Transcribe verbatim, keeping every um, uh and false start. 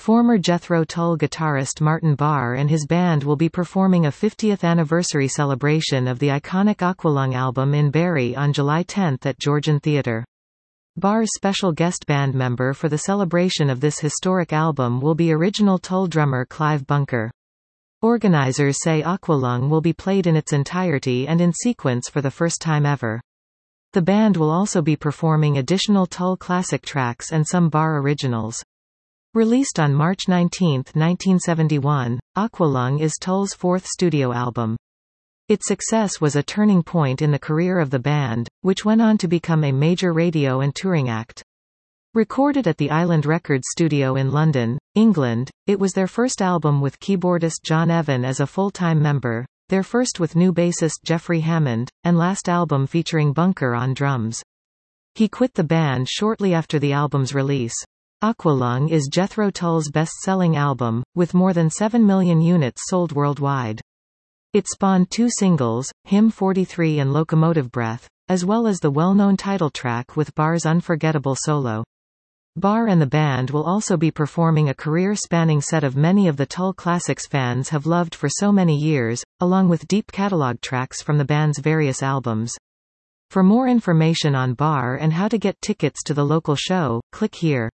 Former Jethro Tull guitarist Martin Barre and his band will be performing a fiftieth anniversary celebration of the iconic Aqualung album in Barrie on July tenth at Georgian Theatre. Barre's special guest band member for the celebration of this historic album will be original Tull drummer Clive Bunker. Organisers say Aqualung will be played in its entirety and in sequence for the first time ever. The band will also be performing additional Tull classic tracks and some Barre originals. Released on March nineteenth nineteen seventy-one, Aqualung is Tull's fourth studio album. Its success was a turning point in the career of the band, which went on to become a major radio and touring act. Recorded at the Island Records studio in London, England, it was their first album with keyboardist John Evan as a full-time member, their first with new bassist Jeffrey Hammond, and last album featuring Bunker on drums. He quit the band shortly after the album's release. Aqualung is Jethro Tull's best-selling album, with more than seven million units sold worldwide. It spawned two singles, Hymn forty-three and Locomotive Breath, as well as the well-known title track with Barre's unforgettable solo. Barre and the band will also be performing a career-spanning set of many of the Tull classics fans have loved for so many years, along with deep catalog tracks from the band's various albums. For more information on Barre and how to get tickets to the local show, click here.